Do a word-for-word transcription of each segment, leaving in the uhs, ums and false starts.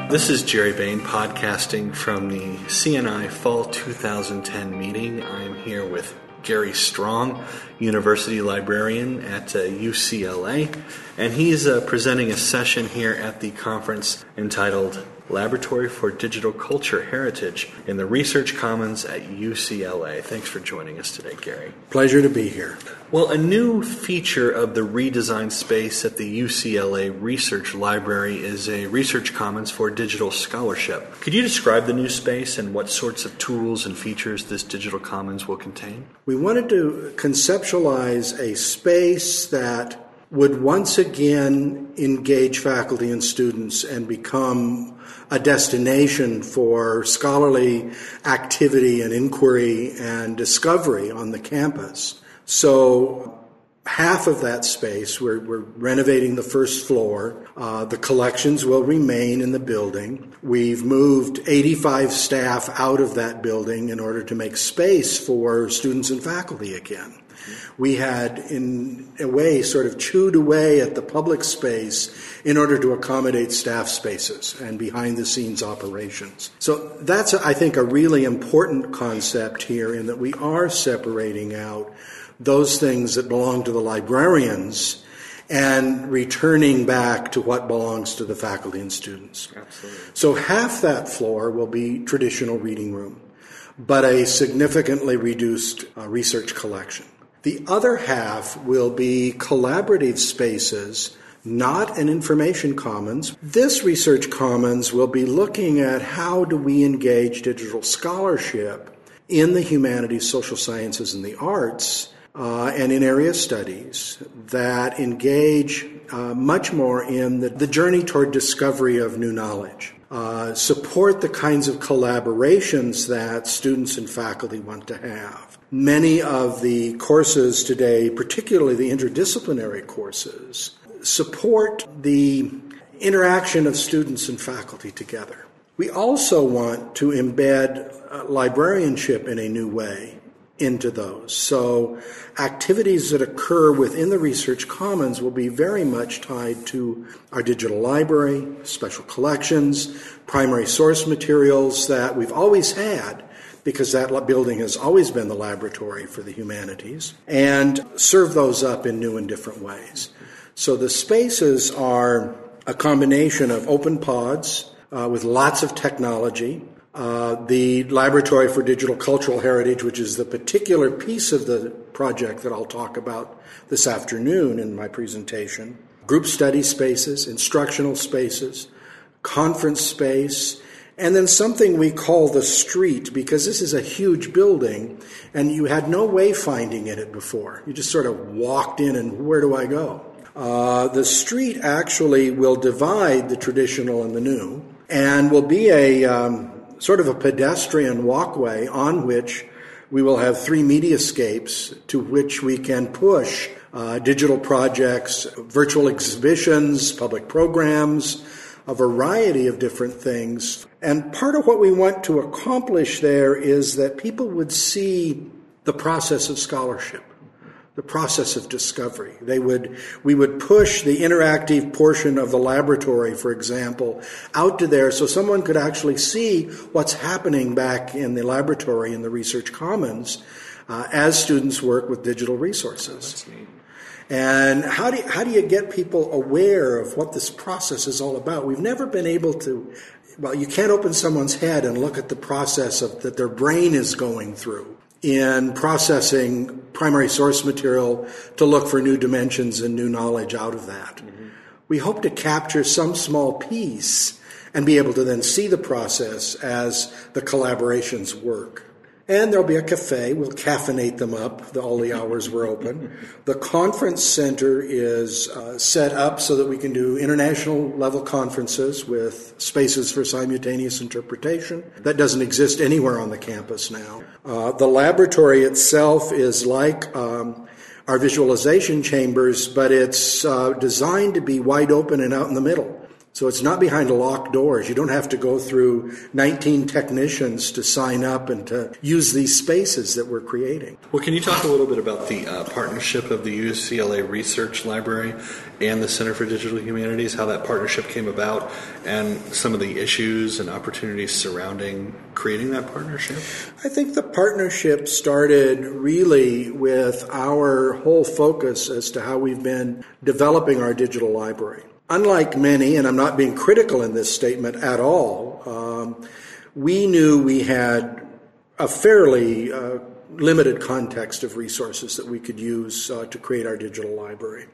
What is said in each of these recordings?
This is Jerry Bain podcasting from the C N I Fall two thousand ten meeting. I am here with Gary Strong, University Librarian at uh, U C L A, and he's uh, presenting a session here at the conference entitled Laboratory for Digital Culture Heritage in the Research Commons at U C L A. Thanks for joining us today, Gary. Pleasure to be here. Well, a new feature of the redesigned space at the U C L A Research Library is a Research Commons for Digital Scholarship. Could you describe the new space and what sorts of tools and features this digital commons will contain? We wanted to conceptualize a space that would once again engage faculty and students and become a destination for scholarly activity and inquiry and discovery on the campus. So half of that space, we're, we're renovating the first floor. Uh, the collections will remain in the building. We've moved eighty-five staff out of that building in order to make space for students and faculty again. We had, in a way, sort of chewed away at the public space in order to accommodate staff spaces and behind-the-scenes operations. So that's, I think, a really important concept here in that we are separating out those things that belong to the librarians and returning back to what belongs to the faculty and students. Absolutely. So half that floor will be traditional reading room, but a significantly reduced uh, research collection. The other half will be collaborative spaces, not an information commons. This research commons will be looking at how do we engage digital scholarship in the humanities, social sciences, and the arts, uh, and in area studies that engage uh, much more in the, the journey toward discovery of new knowledge. Uh, support the kinds of collaborations that students and faculty want to have. Many of the courses today, particularly the interdisciplinary courses, support the interaction of students and faculty together. We also want to embed uh, librarianship in a new way into those. So activities that occur within the Research Commons will be very much tied to our digital library, special collections, primary source materials that we've always had, because that building has always been the laboratory for the humanities, and serve those up in new and different ways. So the spaces are a combination of open pods uh, with lots of technology. Uh, the Laboratory for Digital Cultural Heritage, which is the particular piece of the project that I'll talk about this afternoon in my presentation. Group study spaces, instructional spaces, conference space, and then something we call the street, because this is a huge building, and you had no wayfinding in it before. You just sort of walked in and where do I go? Uh, the street actually will divide the traditional and the new, and will be a um, sort of a pedestrian walkway on which we will have three mediascapes to which we can push uh, digital projects, virtual exhibitions, public programs, a variety of different things. And part of what we want to accomplish there is that people would see the process of scholarship, the process of discovery. They would, we would push the interactive portion of the laboratory, for example, out to there so someone could actually see what's happening back in the laboratory in the Research Commons uh, as students work with digital resources. That's neat. And how do you, how do you get people aware of what this process is all about? We've never been able to, well, you can't open someone's head and look at the process of that their brain is going through in processing primary source material to look for new dimensions and new knowledge out of that. Mm-hmm. We hope to capture some small piece and be able to then see the process as the collaborations work. And there'll be a cafe. We'll caffeinate them up all the hours we're open. The conference center is uh, set up so that we can do international level conferences with spaces for simultaneous interpretation. That doesn't exist anywhere on the campus now. Uh, the laboratory itself is like um, our visualization chambers, but it's uh, designed to be wide open and out in the middle. So it's not behind locked doors. You don't have to go through nineteen technicians to sign up and to use these spaces that we're creating. Well, can you talk a little bit about the uh, partnership of the U C L A Research Library and the Center for Digital Humanities, how that partnership came about, and some of the issues and opportunities surrounding creating that partnership? I think the partnership started really with our whole focus as to how we've been developing our digital library. Unlike many, and I'm not being critical in this statement at all, um, we knew we had a fairly uh, limited context of resources that we could use uh, to create our digital library.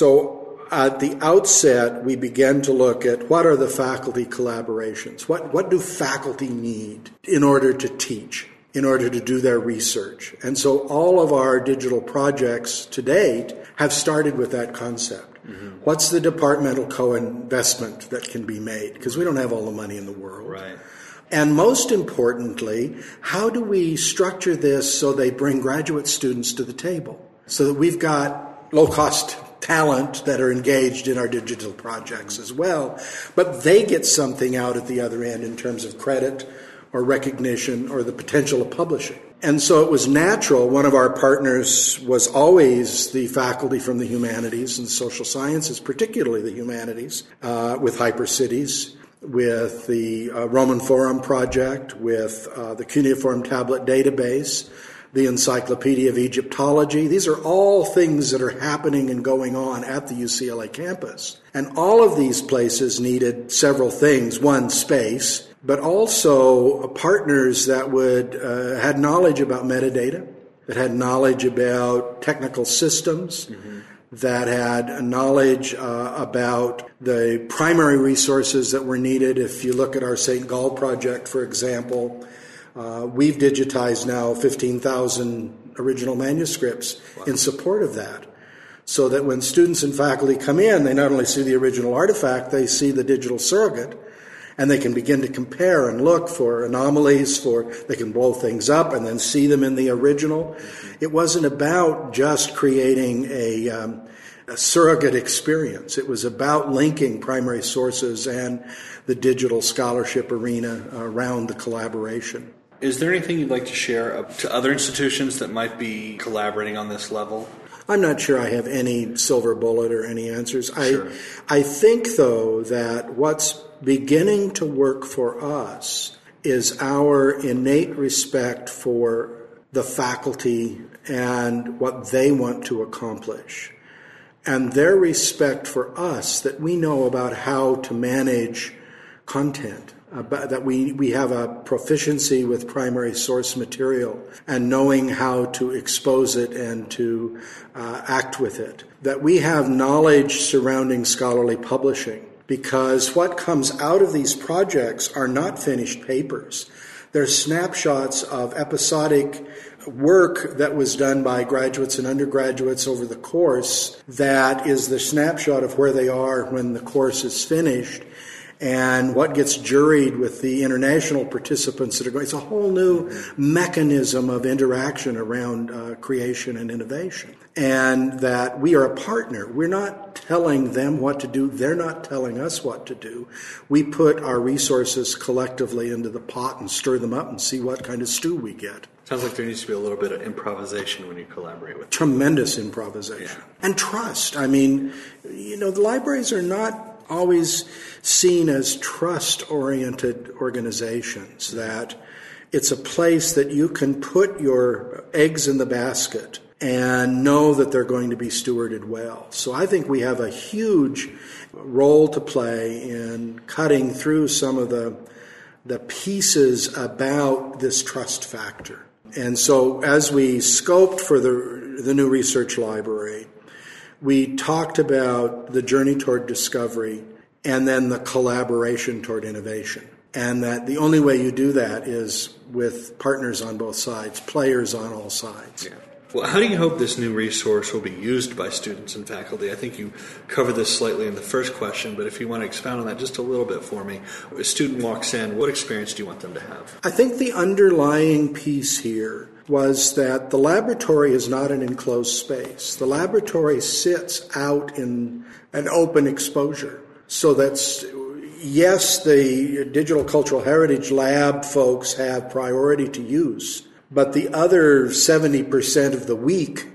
So at the outset, we began to look at what are the faculty collaborations? What, what do faculty need in order to teach, in order to do their research? And so all of our digital projects to date have started with that concept. Mm-hmm. What's the departmental co-investment that can be made? Because we don't have all the money in the world. Right. And most importantly, how do we structure this so they bring graduate students to the table? So that we've got low-cost talent that are engaged in our digital projects as well, but they get something out at the other end in terms of credit or recognition or the potential of publishing. And so it was natural. One of our partners was always the faculty from the humanities and social sciences, particularly the humanities, uh, with HyperCities, with the uh, Roman Forum Project, with uh, the Cuneiform Tablet Database, the Encyclopedia of Egyptology. These are all things that are happening and going on at the U C L A campus. And all of these places needed several things. One, space, but also partners that would uh, had knowledge about metadata, that had knowledge about technical systems, mm-hmm. that had knowledge uh, about the primary resources that were needed. If you look at our Saint Gall project, for example, uh, we've digitized now fifteen thousand original manuscripts wow. in support of that. So that when students and faculty come in, they not only see the original artifact, they see the digital surrogate, and they can begin to compare and look for anomalies, for they can blow things up and then see them in the original. It wasn't about just creating a, um, a surrogate experience. It was about linking primary sources and the digital scholarship arena around the collaboration. Is there anything you'd like to share to other institutions that might be collaborating on this level? I'm not sure I have any silver bullet or any answers. Sure. I, I think, though, that what's beginning to work for us is our innate respect for the faculty and what they want to accomplish, and their respect for us that we know about how to manage content, about, that we, we have a proficiency with primary source material and knowing how to expose it and to uh, act with it, that we have knowledge surrounding scholarly publishing, because what comes out of these projects are not finished papers. They're snapshots of episodic work that was done by graduates and undergraduates over the course that is the snapshot of where they are when the course is finished and what gets juried with the international participants that are going. It's a whole new mechanism of interaction around uh, creation and innovation. And that we are a partner. We're not telling them what to do. They're not telling us what to do. We put our resources collectively into the pot and stir them up and see what kind of stew we get. Sounds like there needs to be a little bit of improvisation when you collaborate with them. Tremendous improvisation. Yeah. And trust. I mean, you know, the libraries are not always seen as trust-oriented organizations, that it's a place that you can put your eggs in the basket and know that they're going to be stewarded well. So I think we have a huge role to play in cutting through some of the the pieces about this trust factor. And so as we scoped for the the new research library, we talked about the journey toward discovery and then the collaboration toward innovation. And that the only way you do that is with partners on both sides, players on all sides. Yeah. Well, how do you hope this new resource will be used by students and faculty? I think you covered this slightly in the first question, but if you want to expound on that just a little bit for me. If a student walks in, what experience do you want them to have? I think the underlying piece here was that the laboratory is not an enclosed space. The laboratory sits out in an open exposure, so that's yes, the Digital Cultural Heritage Lab folks have priority to use, but the other seventy percent of the week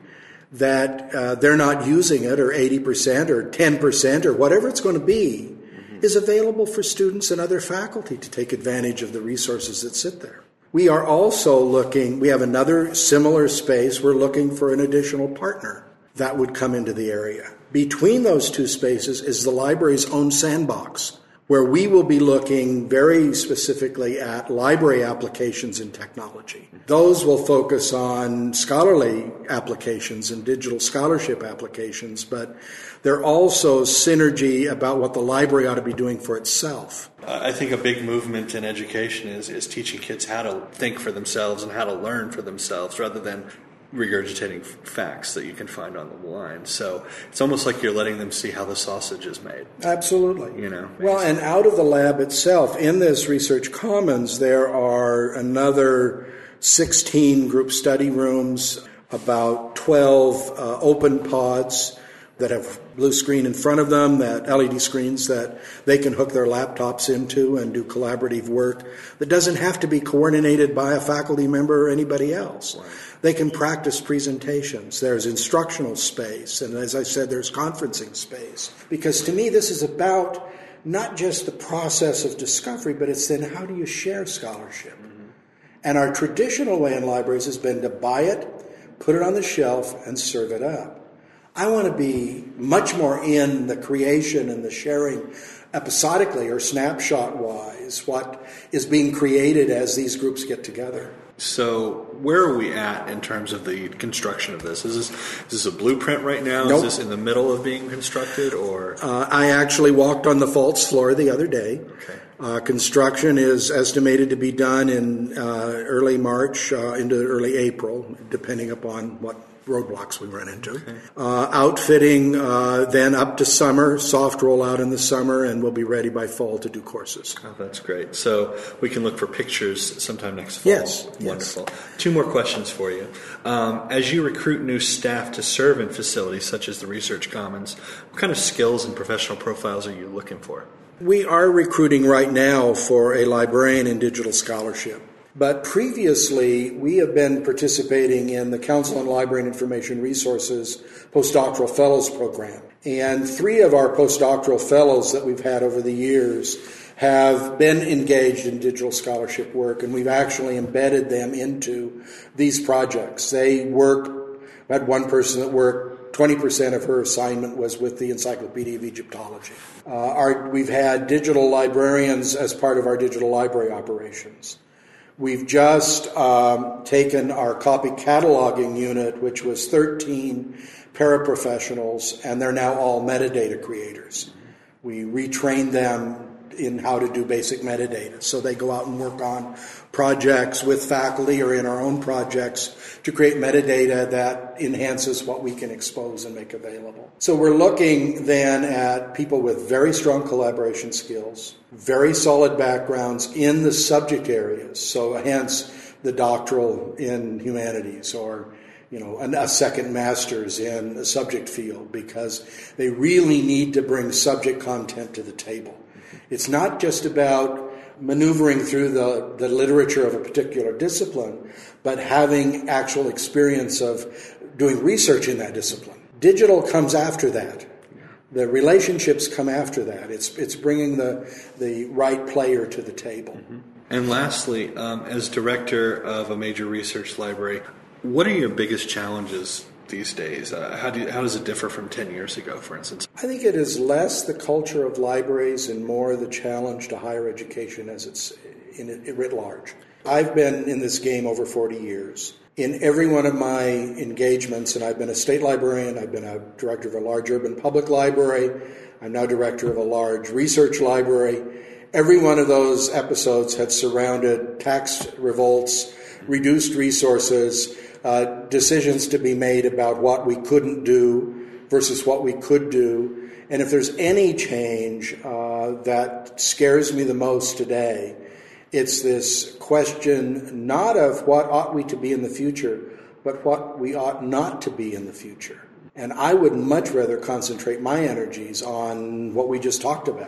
that uh, they're not using it, or eighty percent or ten percent or whatever it's going to be, mm-hmm. is available for students and other faculty to take advantage of the resources that sit there. We are also looking, we have another similar space, we're looking for an additional partner that would come into the area. Between those two spaces is the library's own sandbox, where we will be looking very specifically at library applications in technology. Those will focus on scholarly applications and digital scholarship applications, but they're also synergy about what the library ought to be doing for itself. I think a big movement in education is, is teaching kids how to think for themselves and how to learn for themselves rather than regurgitating facts that you can find on the line. So it's almost like you're letting them see how the sausage is made. Absolutely. You know. Well, and out of the lab itself, in this Research Commons, there are another sixteen group study rooms, about twelve uh, open pods that have blue screen in front of them, that L E D screens that they can hook their laptops into and do collaborative work that doesn't have to be coordinated by a faculty member or anybody else. Right. They can practice presentations. There's instructional space, and as I said, there's conferencing space. Because to me, this is about not just the process of discovery, but it's then how do you share scholarship? Mm-hmm. And our traditional way in libraries has been to buy it, put it on the shelf, and serve it up. I want to be much more in the creation and the sharing episodically or snapshot-wise, what is being created as these groups get together. So where are we at in terms of the construction of this? Is this, is this a blueprint right now? Nope. Is this in the middle of being constructed? Or uh, I actually walked on the Falls floor the other day. Okay. Uh, construction is estimated to be done in uh, early March uh, into early April, depending upon what roadblocks we run into. Okay. Uh, outfitting uh, then up to summer, soft rollout in the summer, and we'll be ready by fall to do courses. Oh, that's great. So we can look for pictures sometime next fall. Yes. Wonderful. Yes. Two more questions for you. Um, as you recruit new staff to serve in facilities such as the Research Commons, what kind of skills and professional profiles are you looking for? We are recruiting right now for a librarian in digital scholarship. But previously, we have been participating in the Council on Library and Information Resources Postdoctoral Fellows Program. And three of our postdoctoral fellows that we've had over the years have been engaged in digital scholarship work, and we've actually embedded them into these projects. They work, I had one person that worked, twenty percent of her assignment was with the Encyclopedia of Egyptology. Uh, our, we've had digital librarians as part of our digital library operations. We've just um, taken our copy cataloging unit, which was thirteen paraprofessionals, and they're now all metadata creators. We retrained them in how to do basic metadata. So they go out and work on projects with faculty or in our own projects to create metadata that enhances what we can expose and make available. So we're looking then at people with very strong collaboration skills, very solid backgrounds in the subject areas, so hence the doctoral in humanities or you know, a second master's in a subject field, because they really need to bring subject content to the table. It's not just about maneuvering through the, the literature of a particular discipline, but having actual experience of doing research in that discipline. Digital comes after that. The relationships come after that. It's it's bringing the the right player to the table. Mm-hmm. And lastly, um, as director of a major research library, what are your biggest challenges these days? Uh, how do you, how does it differ from ten years ago, for instance? I think it is less the culture of libraries and more the challenge to higher education as it's in it, writ large. I've been in this game over forty years. In every one of my engagements, and I've been a state librarian, I've been a director of a large urban public library, I'm now director of a large research library. Every one of those episodes had surrounded tax revolts, reduced resources, uh, decisions to be made about what we couldn't do versus what we could do. And if there's any change uh, that scares me the most today, it's this question not of what ought we to be in the future, but what we ought not to be in the future. And I would much rather concentrate my energies on what we just talked about,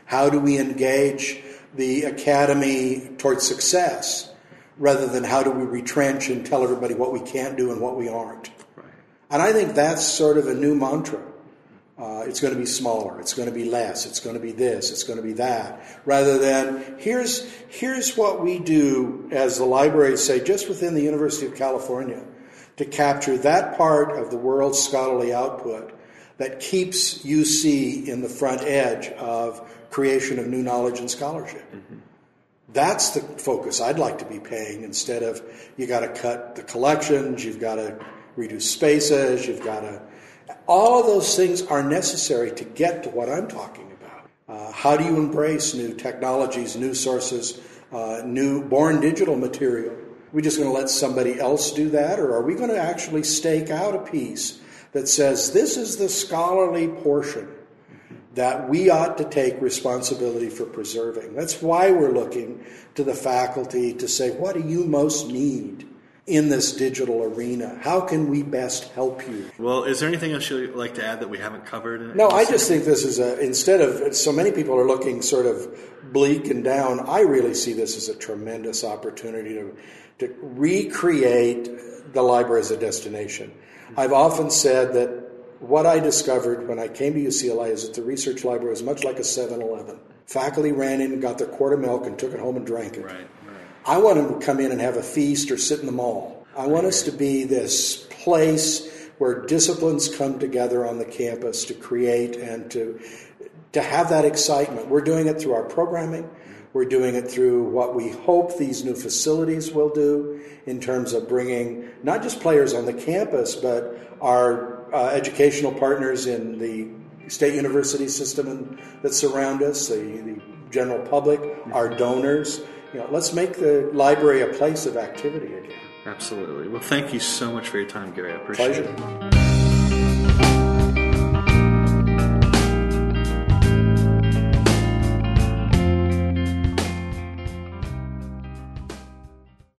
How do we engage the academy towards success rather than how do we retrench and tell everybody what we can't do and what we aren't? Right. And I think that's sort of a new mantra. Uh, it's going to be smaller, it's going to be less, it's going to be this, it's going to be that, rather than here's here's what we do as the libraries say just within the University of California to capture that part of the world's scholarly output that keeps U C in the front edge of creation of new knowledge and scholarship. Mm-hmm. That's the focus I'd like to be paying instead of you got to cut the collections, you've got to reduce spaces, you've got to... All of those things are necessary to get to what I'm talking about. Uh, how do you embrace new technologies, new sources, uh, new born digital material? Are we just going to let somebody else do that, or are we going to actually stake out a piece that says this is the scholarly portion that we ought to take responsibility for preserving? That's why we're looking to the faculty to say, what do you most need in this digital arena? How can we best help you? Well, is there anything else you'd like to add that we haven't covered? In no, I just think this is a, instead of, so many people are looking sort of bleak and down, I really see this as a tremendous opportunity to, to recreate the library as a destination. I've often said that what I discovered when I came to U C L A is that the research library was much like a seven eleven. Faculty ran in and got their quart of milk and took it home and drank it. Right. I want them to come in and have a feast or sit in the mall. I want us to be this place where disciplines come together on the campus to create and to to have that excitement. We're doing it through our programming. We're doing it through what we hope these new facilities will do in terms of bringing not just players on the campus, but our uh, educational partners in the state university system and, that surround us, the, the general public, our donors. You know, let's make the library a place of activity again. Absolutely. Well, thank you so much for your time, Gary. I appreciate Pleasure. it.